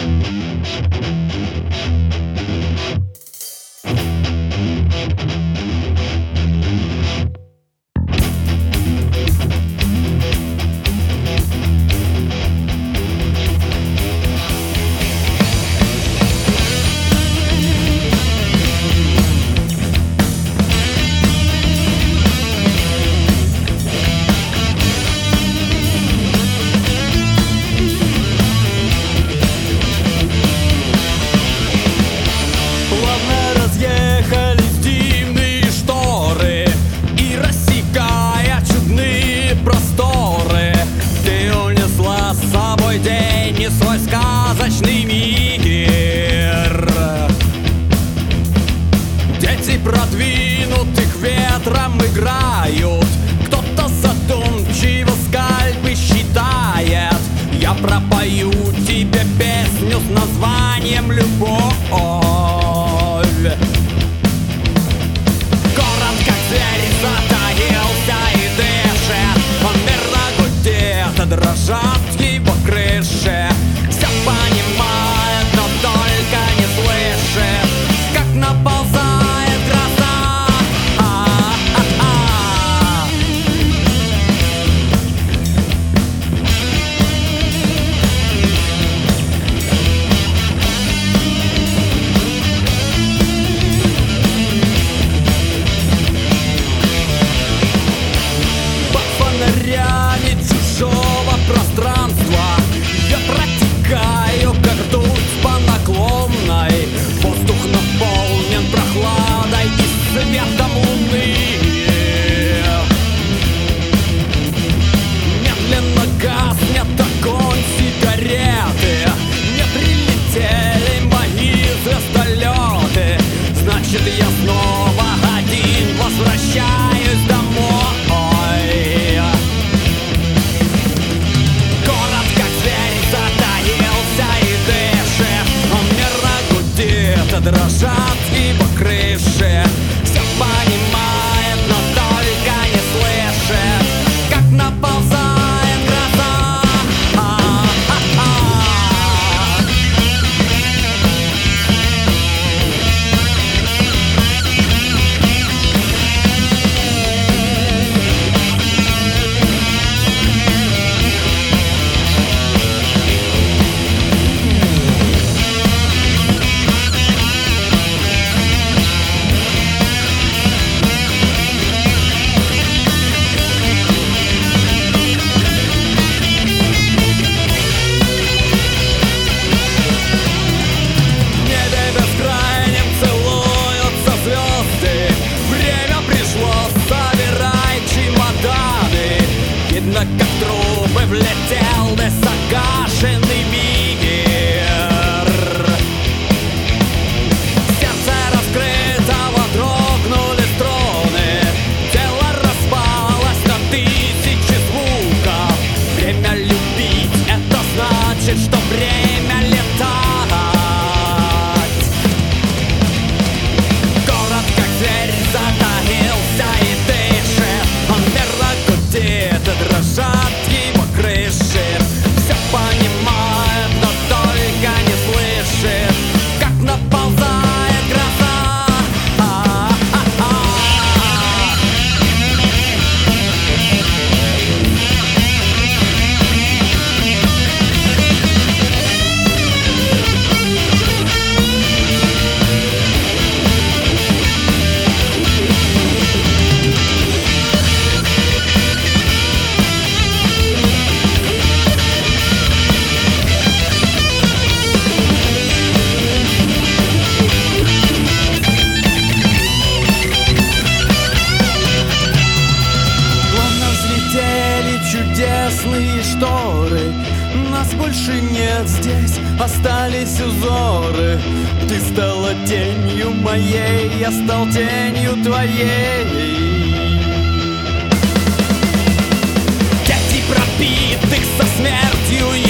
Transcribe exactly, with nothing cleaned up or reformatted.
Свой сказочный мир. Дети продвинутых ветром играют, кто-то задумчиво скальпы считает. Я пропою тебе песню с названием «Любовь». Город как зверь затаился и дышит, он мирно гудит и дрожат его крыши. Все понимает, но только не слышит, как наползает гроза. А-а-а. Под фонарями чужого пространства я протекаю, как дуть по наклонной. Воздух наполнен прохладой и светом луны. Медленно гаснет огонь сигареты. Не прилетели мои звездолеты. Значит, я снова один возвращаюсь домой. Город как зверь затаился и дышит, он мирно гудит и дрожат его крыши. Все понимает, но только не слышит, как наползает гроза. А-а-а. Видно, как трубы влетел высокашенный мир. Сердце раскрытого дрогнули струны. Тело распалось на тысячи звуков. Время любить — это значит, что время летать. Город как зверь затаился и дышит, он мирно гудит и дрожат его крыши. Все понимает, но только не слышит, как наползает гроза. А-а-а. Чудесные шторы, нас больше нет здесь, остались узоры. Ты стала тенью моей, я стал тенью твоей. Дети пропитых со смертью